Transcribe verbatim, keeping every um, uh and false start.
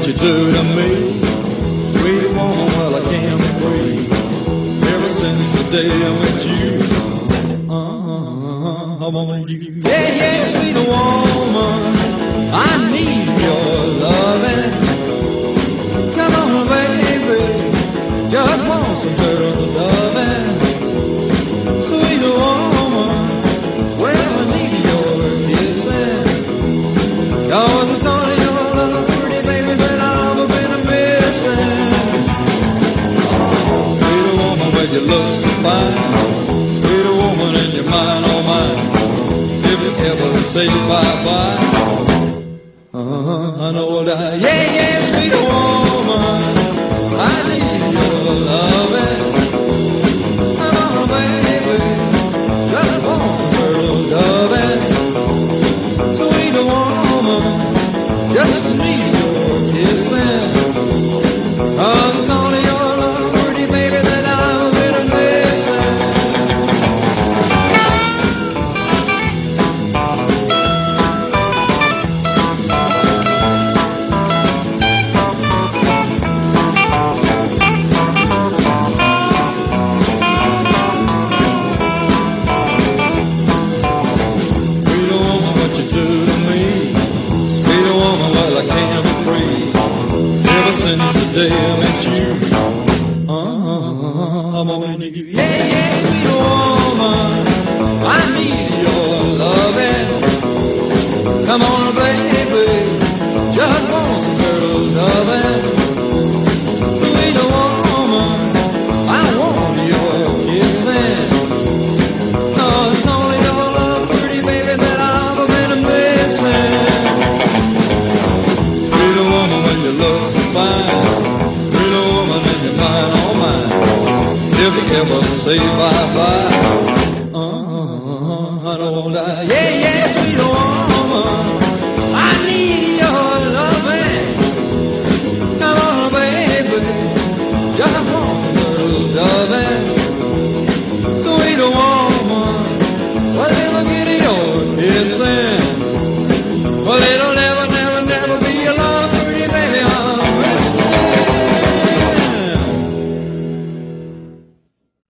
what you do to me. Sweet woman, well, I can't breathe. Ever since the day I met you, uh-huh, I want you. Yeah, yeah, sweet woman, I need your loving. Come on, baby, just want some turtle loving. Sweet woman, well, I need your kissing. 'Cause it's only your love, pretty baby, that I've been missing. Oh, sweet woman, well, you look so fine. Sweet woman, and you're mine, oh mine. If you ever say bye-bye, uh-huh, I know that. Yeah, yeah, sweet woman, I need your loving. Come on, baby, just want some turtle loving. Sweet woman, just need your kissing. 'Cause it's only your love, pretty baby, that I've been missing. Sweet woman, what you do to me. Sweet woman, well, I can't breathe. Ever since the day I met you, uh-huh, I'm on you. Yeah, yeah, sweet woman, I need your loving. Come on, baby, just want some turtle loving. Sweet woman, I want your kissing. 'Cause it's only your love, pretty baby, that I've been missing. Sweet woman, when you look so fine. Sweet woman, and you're mine, oh mine. If you ever say bye-bye, uh-huh, I don't lie. Yeah, yeah, sweet woman, I need your loving. Come on, baby, just want some little loving. Sweet woman, well, let me get your kissing.